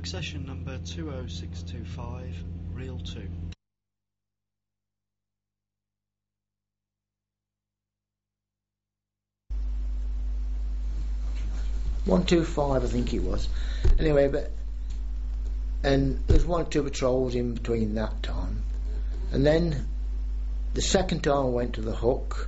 Accession number 20625, reel 2. 125, I think it was. Anyway, and there's 1 or 2 patrols in between that time. And then the second time I went to the hook,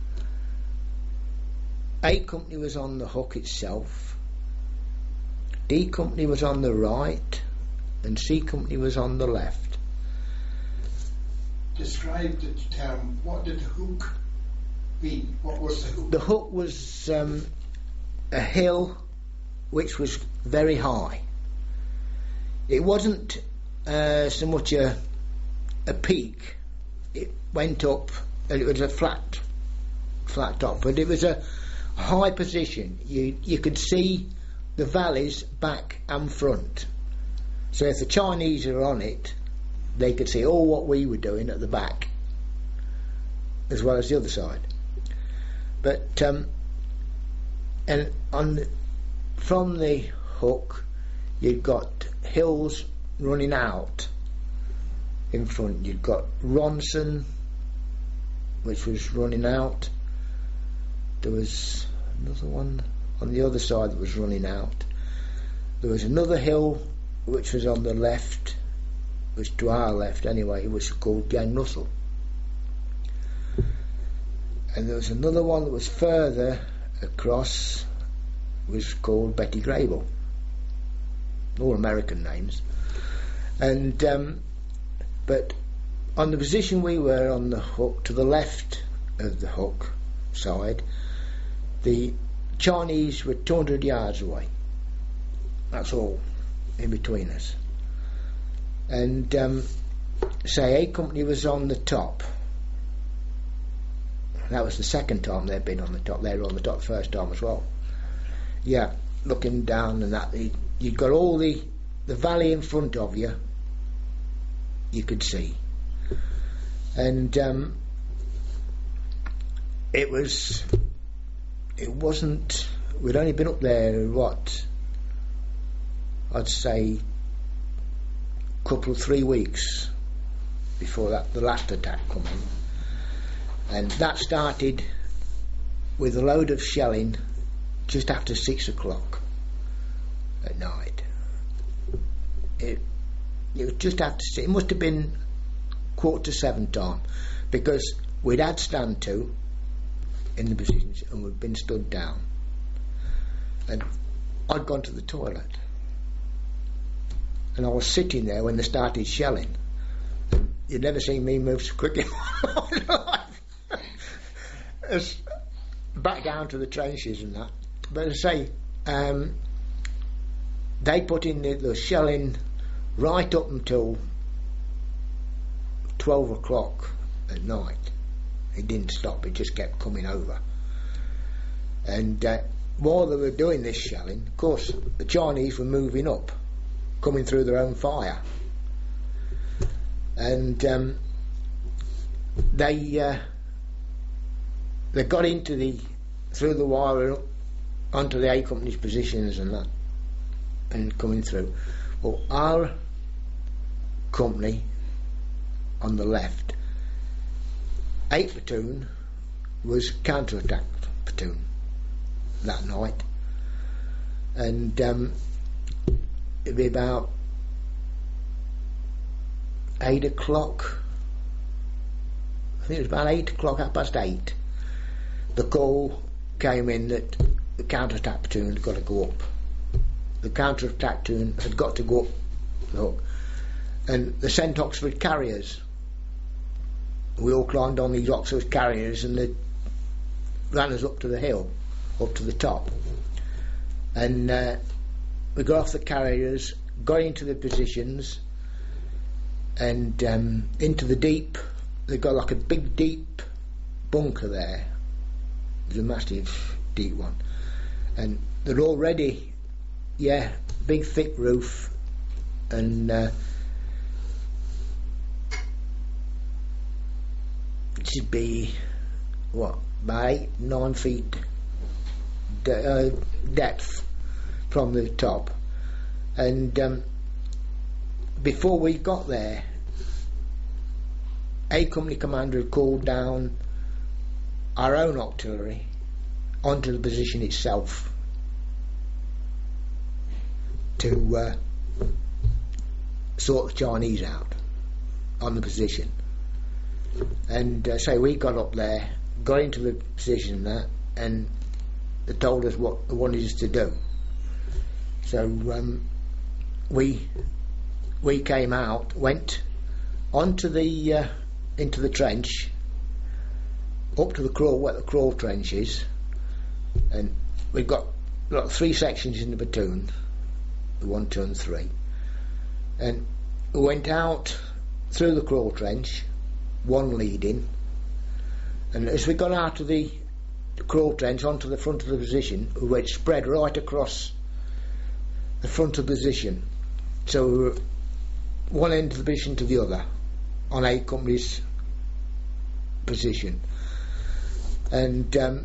A Company was on the hook itself, D Company was on the right, and C Company was on the left. Describe the term. What did the hook mean? What was the hook? The hook was a hill which was very high. It wasn't so much a peak. It went up, and it was a flat top, but it was a high position. You could see the valleys back and front. So if the Chinese were on it, they could see all what we were doing at the back, as well as the other side. But and from the hook, you'd got hills running out in front. You'd got Ronson, which was running out. There was another one on the other side that was running out. There was another hill which was on the left, which to our left anyway, it was called Gang Russell. And there was another one that was further across, was called Betty Grable. All American names. And but on the position we were on the hook, to the left of the hook side, the Chinese were 200 yards away. That's all in between us. And say A Company was on the top. That was the second time they'd been on the top. They were on the top the first time as well. Yeah, looking down and that, you'd got all the valley in front of you. You could see, and it wasn't. We'd only been up there I'd say couple of 3 weeks before that the last attack come in, and that started with a load of shelling just after 6 o'clock at night. It was just after 6. It must have been 6:45 time, because we'd had stand to in the positions and we'd been stood down, and I'd gone to the toilet, and I was sitting there when they started shelling. You'd never seen me move so quickly in my life. It's back down to the trenches and that. But as I say, they put in the shelling right up until 12 o'clock at night. It didn't stop, it just kept coming over. And while they were doing this shelling, of course, the Chinese were moving up, coming through their own fire. And they got through the wire onto the A Company's positions and that, and coming through. Well, our company on the left, 8th platoon was counter-attack platoon that night, and it'd be about 8 o'clock. I think it was about 8 o'clock, 8:30. The call came in that the counter-attack platoon had got to go up. The counter-attack platoon had got to go up the hook, and they sent Oxford carriers. We all climbed on these Oxford carriers, and they ran us up to the hill, up to the top, and we got off the carriers, got into the positions, and into the deep. They got like a big deep bunker there. It was a massive deep one, and they're already, big thick roof, and it should be about 8-9 feet depth from the top, and before we got there, A Company commander had called down our own artillery onto the position itself to sort the Chinese out on the position. And so we got up there, got into the position there, and they told us what they wanted us to do. So we came out, went onto the into the trench, up to the crawl, where the crawl trench is, and we've got 3 sections in the platoon, 1, 2 and 3, and we went out through the crawl trench, one leading, and as we got out of the crawl trench onto the front of the position, we went spread right across the front of the position, so we were one end of the position to the other on A Company's position. And the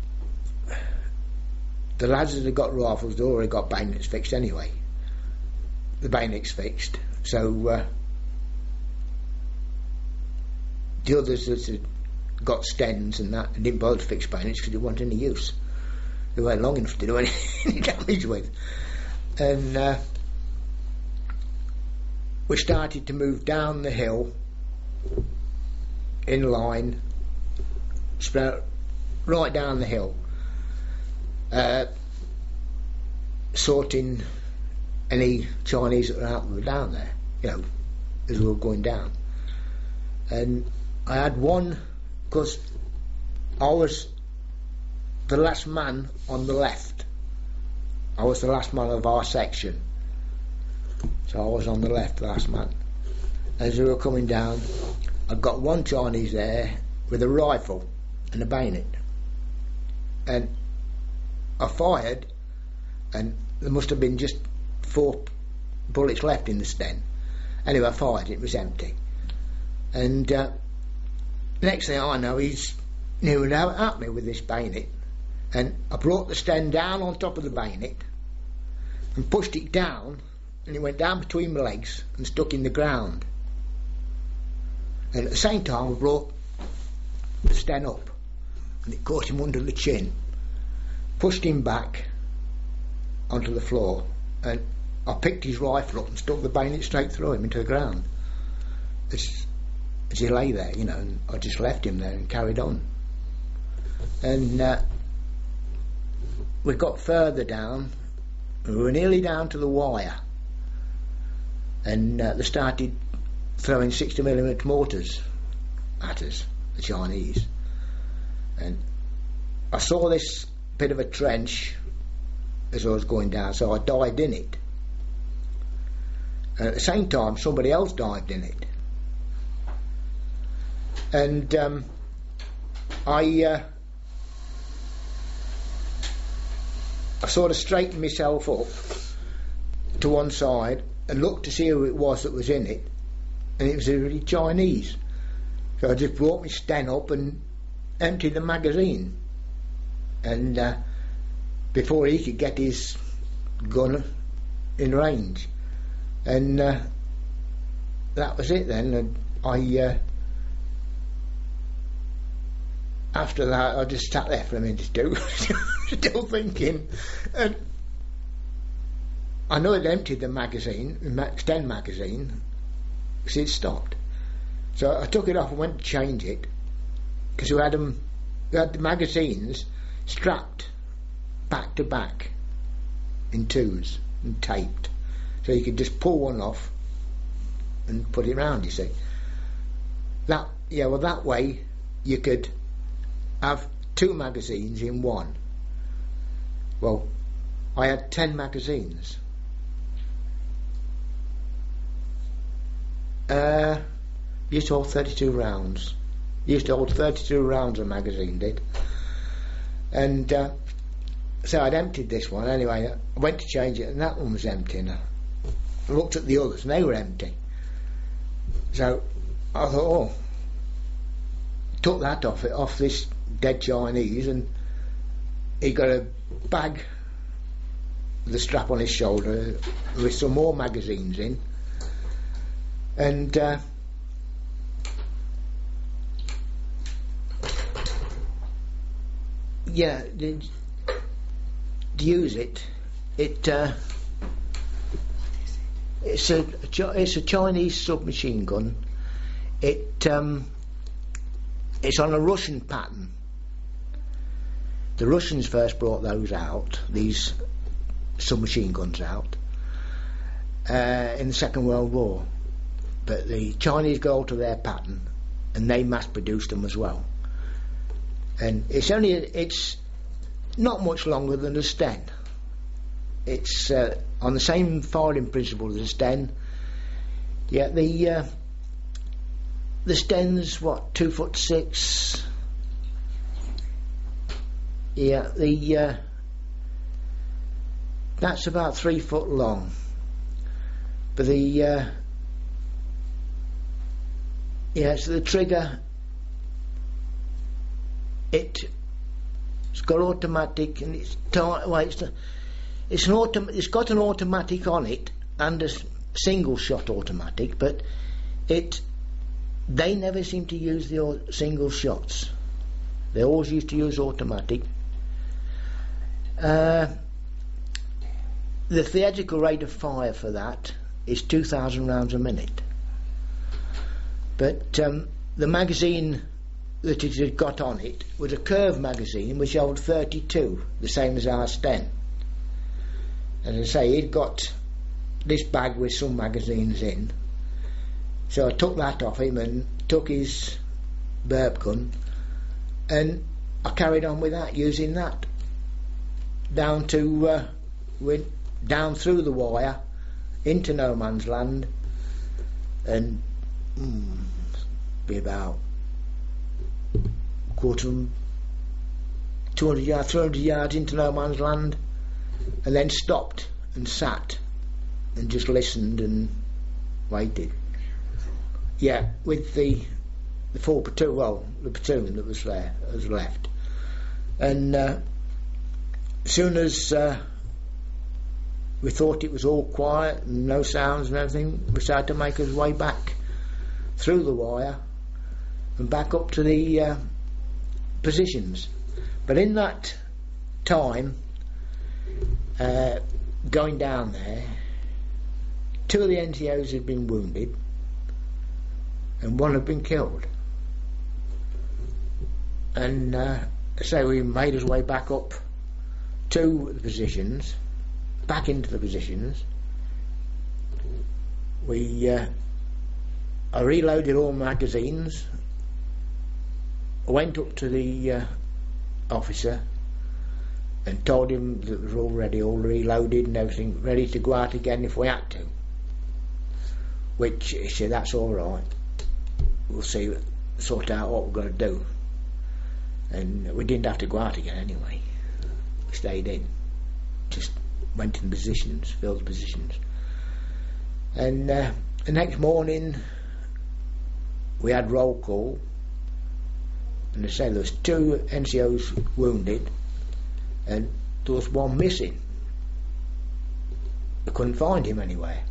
lads that had got rifles had already got bayonets fixed anyway. The bayonets fixed, so the others that had got stens and that didn't bother to fix bayonets because they weren't any use. They weren't long enough to do any damage with. And we started to move down the hill in line, spread right down the hill, sorting any Chinese that were out that were down there, you know, as we were going down. And I had one, because I was the last man on the left. I was the last man of our section, so I was on the left, the last man. As we were coming down, I got one Chinese there with a rifle and a bayonet, and I fired, and there must have been just 4 bullets left in the sten. Anyway, I fired, it was empty, and next thing I know, he's nearing out at me with this bayonet, and I brought the sten down on top of the bayonet and pushed it down, and it went down between my legs and stuck in the ground. And at the same time I brought the sten up, and it caught him under the chin, pushed him back onto the floor, and I picked his rifle up and stuck the bayonet straight through him into the ground as he lay there, you know, and I just left him there and carried on. And we got further down, we were nearly down to the wire, and they started throwing 60mm mortars at us, the Chinese. And I saw this bit of a trench as I was going down, so I dived in it. And at the same time, somebody else dived in it. And I sort of straightened myself up to one side and looked to see who it was that was in it, and it was really Chinese. So I just brought my sten up and emptied the magazine, and before he could get his gun in range, and that was it then. And I after that I just sat there for a minute still thinking, and I know it emptied the magazine, sten magazine, because it stopped. So I took it off and went to change it, because we had the magazines strapped back to back in 2s and taped, so you could just pull one off and put it round, you see. That way you could have 2 magazines in one. Well, I had 10 magazines. Used to hold 32 rounds. Used to hold 32 rounds a magazine did. And so I'd emptied this one anyway. I went to change it, and that one was empty, and I looked at the others and they were empty. So I thought, took that off this dead Chinese, and he got a bag with a strap on his shoulder with some more magazines in, And yeah, to use it, it's a Chinese submachine gun. It's on a Russian pattern. The Russians first brought those out, these submachine guns out, in the Second World War. But the Chinese go to their pattern, and they mass produced them as well. And it's not much longer than a Sten. It's on the same firing principle as a Sten. Yeah, the Sten's what, 2'6". Yeah, that's about 3 foot long. But so the trigger, it's got automatic, and it's got an automatic on it and a single shot automatic, but they never seem to use the single shots. They always used to use automatic. The theatrical rate of fire for that is 2,000 rounds a minute. But the magazine that it had got on it was a curved magazine which held 32, the same as our Sten. As I say, he'd got this bag with some magazines in, so I took that off him and took his burp gun, and I carried on with that, using that down through the wire into no man's land, and be about 200 yards, 300 yards into no man's land, and then stopped and sat and just listened and waited. Yeah, with the full platoon, well, the platoon that was there, was left. And as soon as we thought it was all quiet and no sounds and everything, we started to make our way back through the wire and back up to the positions. But in that time, going down there, 2 of the NCOs had been wounded and 1 had been killed. And so we made our way back up to the positions, back into the positions. I reloaded all magazines. I went up to the officer and told him that it was all ready, all reloaded and everything, ready to go out again if we had to. Which he said, that's all right. We'll sort out what we're going to do. And we didn't have to go out again anyway. We stayed in. Just went in positions, filled the positions. And the next morning we had roll call, and they said there was 2 NCOs wounded and there was 1 missing. They couldn't find him anywhere.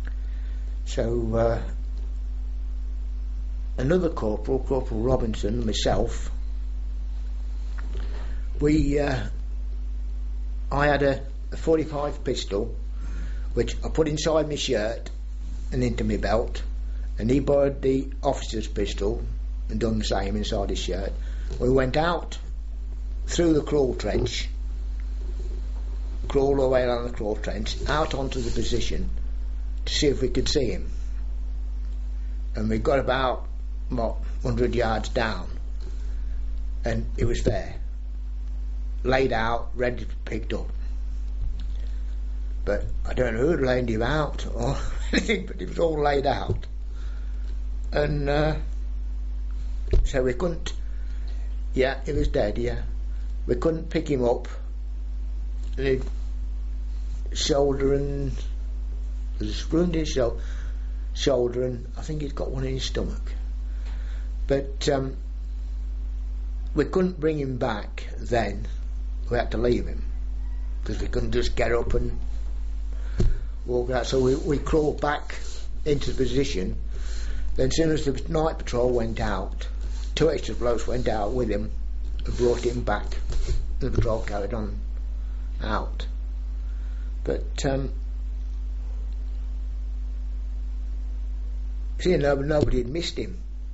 So another corporal, Corporal Robinson, and myself, I had a 45 pistol which I put inside my shirt and into my belt, and he borrowed the officer's pistol and done the same inside his shirt. We went out through the crawl trench, crawled our way along the crawl trench, out onto the position to see if we could see him. And we got about 100 yards down, and he was there, laid out, ready to be picked up. But I don't know who had laid him out or anything, but it was all laid out. And so we couldn't, he was dead, we couldn't pick him up. The shoulder, and there's a wound in his shoulder, and I think he's got one in his stomach. But we couldn't bring him back then. We had to leave him because we couldn't just get up and walk out. So we crawled back into the position. Then as soon as the night patrol went out, 2 extra blokes went out with him and brought him back. The patrol carried on out. But see, nobody had missed him.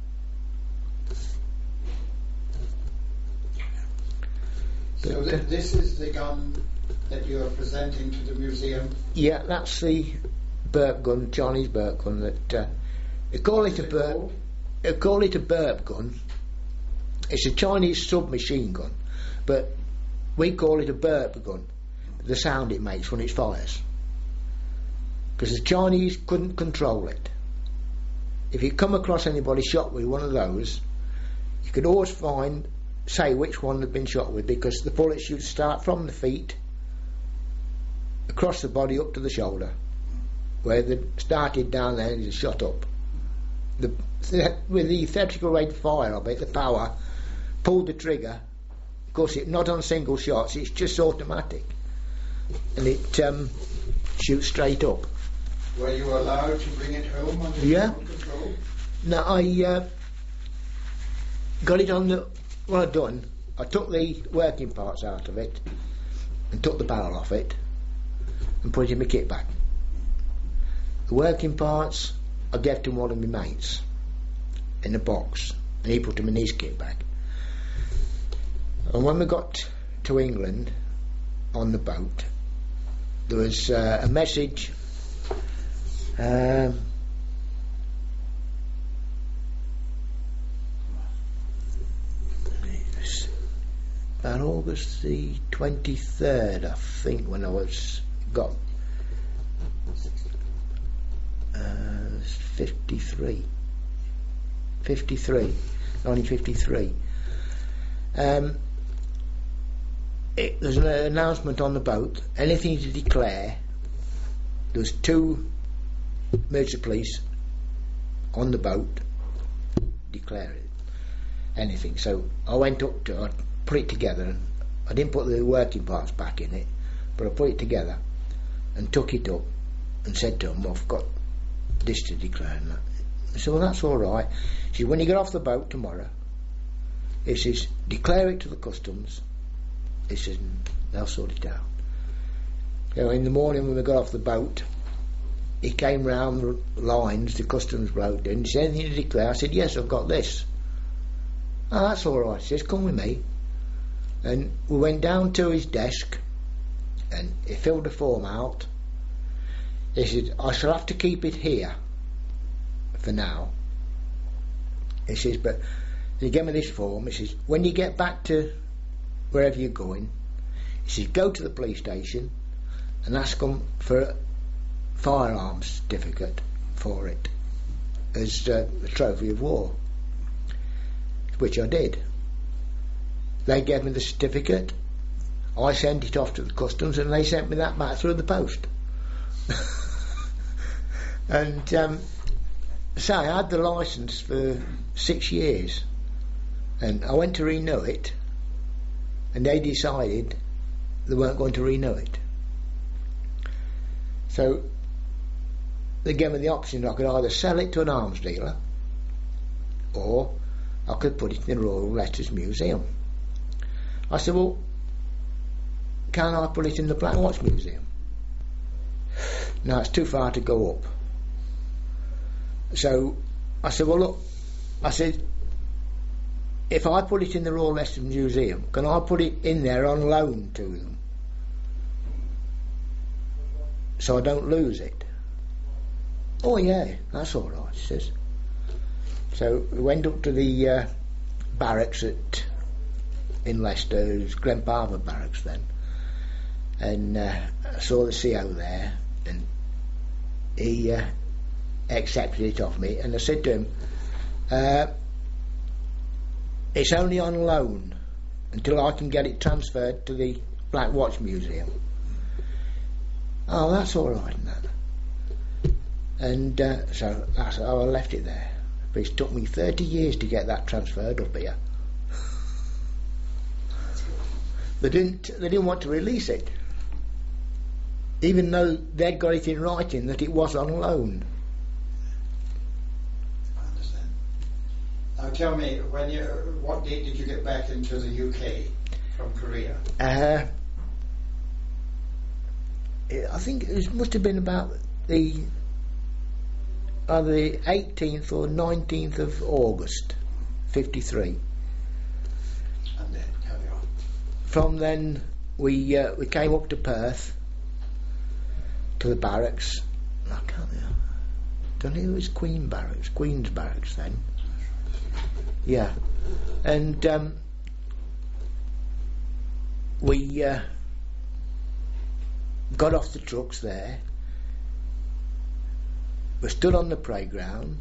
So this is the gun that you are presenting to the museum? Yeah, that's the burp gun, Chinese burp gun. That they call it a burp. They call it a burp gun. It's a Chinese submachine gun, but we call it a burp gun. The sound it makes when it fires, because the Chinese couldn't control it. If you come across anybody shot with one of those, you could always say which one had been shot with, because the bullets should start from the feet, across the body up to the shoulder, where they started down there and just shot up. With the theatrical rate of fire of it, the power, pulled the trigger. Of course, it's not on single shots; it's just automatic, and it shoots straight up. Were you allowed to bring it home under Yeah. control? No, I got it on the. What I'd done, I took the working parts out of it and took the barrel off it and put it in my kit bag. The working parts I gave to one of my mates in a box, and he put them in his kit bag. And when we got to England on the boat, there was a message. About August the 23rd, I think, when I got 1953. There's an announcement on the boat, anything to declare. There was 2 military police on the boat, declare it, anything. So I went up to I put it together, and I didn't put the working parts back in it, but I put it together and took it up and said to them, I've got this to declare and that. I said, well, that's all right. She said, when you get off the boat tomorrow, it says, declare it to the customs. It says, they'll sort it out. So in the morning when we got off the boat, he came round the lines, the customs bloke did, and he said, anything to declare? I said, yes, I've got this. Oh, that's all right. He says, come with me. And we went down to his desk, and he filled the form out. He said, I shall have to keep it here for now. He says, but he gave me this form. He says, when you get back to wherever you're going, he says, go to the police station and ask them for a firearms certificate for it as a trophy of war, which I did. They gave me the certificate, I sent it off to the customs, and they sent me that back through the post. And so I had the licence for 6 years, and I went to renew it, and they decided they weren't going to renew it. So they gave me the option, I could either sell it to an arms dealer, or I could put it in the Royal Letters Museum. I said, well, can I put it in the Black Watch Museum? No, it's too far to go up. So I said, well, look, I said, if I put it in the Royal Leicester Museum, can I put it in there on loan to them so I don't lose it? Oh yeah, that's all right, he says. So we went up to the barracks in Leicester, it was Glenparva Barracks then, and I saw the CO there, and he accepted it off me, and I said to him, it's only on loan until I can get it transferred to the Black Watch Museum. Oh, that's all right, and so that's how I left it there. But it's took me 30 years to get that transferred up here. They didn't want to release it, even though they'd got it in writing that it was on loan. Tell me, what date did you get back into the UK from Korea? I think it must have been about the 18th or 19th of August, 53. And then, carry on. From then, we came up to Perth, to the barracks. I don't know, it was Queen's Barracks then. Yeah, and we got off the trucks there. We stood on the playground,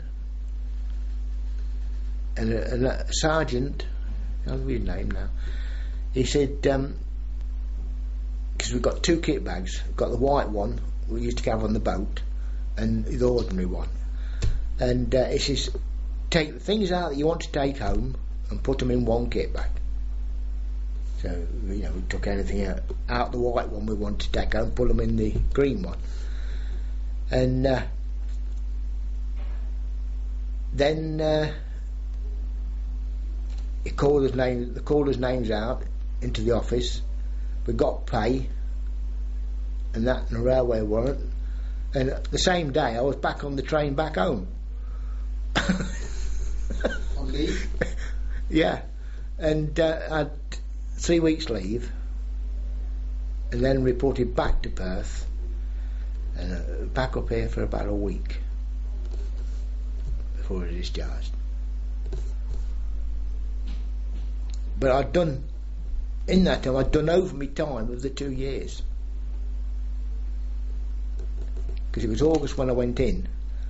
and a sergeant, I'll read his name now. He said, because we've got two kit bags, we've got the white one we used to have on the boat, and the ordinary one. And he says, take the things out that you want to take home and put them in one kit bag. So, we took anything out the white one we wanted to take home, put them in the green one. And then he called us names out into the office. We got pay and that, and a railway warrant. And the same day I was back on the train back home. On leave? Yeah, and I had 3 weeks leave, and then reported back to Perth, and back up here for about a week before I was discharged. But in that time I'd done over my time of the 2 years, because it was August when I went in.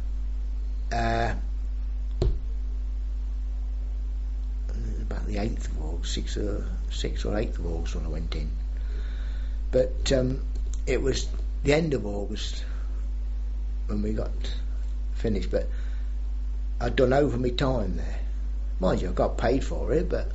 About the 8th of August, 6th or 8th of August when I went in. But it was the end of August when we got finished. But I'd done over my time there. Mind you, I got paid for it, but...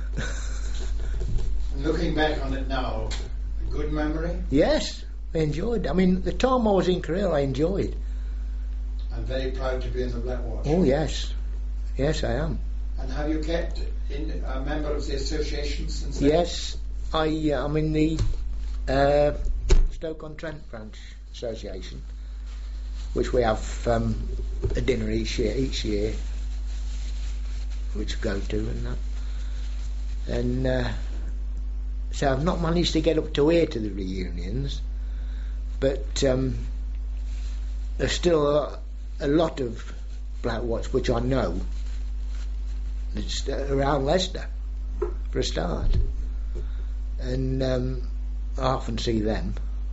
Looking back on it now, a good memory? Yes, I enjoyed it. I mean, the time I was in Korea, I enjoyed. I'm very proud to be in the Black Watch. Oh, yes. Yes, I am. And have you kept a member of the association since then? Yes, I'm in the Stoke-on-Trent branch association, which we have a dinner each year, which we go to and that. And so I've not managed to get up to here to the reunions, but there's still a lot of Black Watch which I know. It's around Leicester, for a start, and I often see them.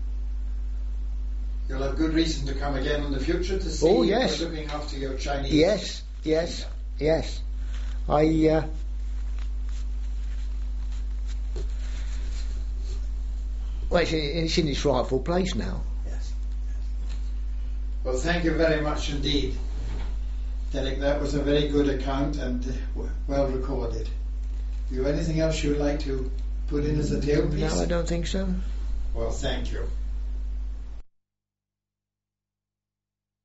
You'll have good reason to come again in the future to see. Oh, yes. You're looking after your Chinese. Yes. Well, it's in its rightful place now. Yes. Well, thank you very much indeed, Derek. That was a very good account and well recorded. Do you have anything else you'd like to put in as a tailpiece? No, I don't think so. Well, thank you.